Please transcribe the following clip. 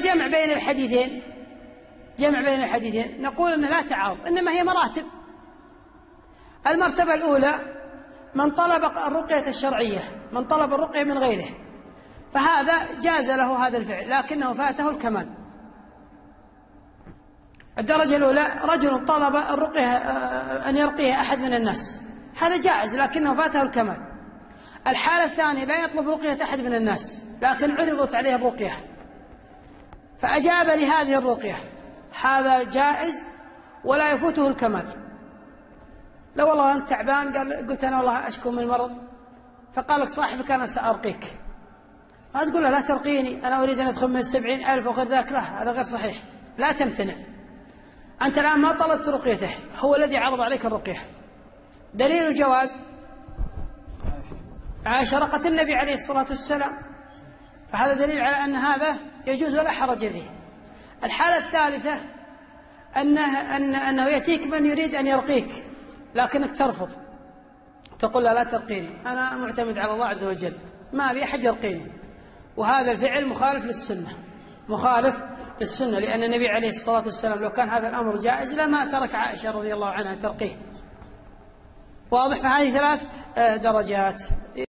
الجمع بين الحديثين، جمع بين الحديثين، نقول أنه لا تعارض، إنما هي مراتب. المرتبة الأولى من طلب الرقية الشرعية، من طلب الرقية من غيره، فهذا جاز له هذا الفعل لكنه فاته الكمال. الدرجة الأولى رجل طلب الرقية أن يرقيه أحد من الناس، هذا جائز لكنه فاته الكمال. الحالة الثانية لا يطلب رقية أحد من الناس لكن عرضت عليه الرقية فأجاب لهذه الرقية، هذا جائز ولا يفوته الكمال. لو والله أنت تعبان قلت أنا والله أشكو من المرض، فقال لك صاحبك أنا سأرقيك، ما تقول له لا ترقيني أنا أريد أن أدخل من 70,000 وغير ذاك، لا هذا غير صحيح، لا تمتنع. أنت الآن ما طلبت رقيته، هو الذي عرض عليك الرقية. دليل الجواز عائشة رقت النبي عليه الصلاة والسلام، فهذا دليل على أن هذا يجوز ولا حرج فيه. الحالة الثالثة أنه يأتيك من يريد أن يرقيك لكنك ترفض، تقول لا ترقيني، أنا معتمد على الله عز وجل، ما أبي أحد يرقيني، وهذا الفعل مخالف للسنة، مخالف للسنة، لأن النبي عليه الصلاة والسلام لو كان هذا الأمر جائز لما ترك عائشة رضي الله عنها ترقيه. واضح؟ فهذه 3 درجات.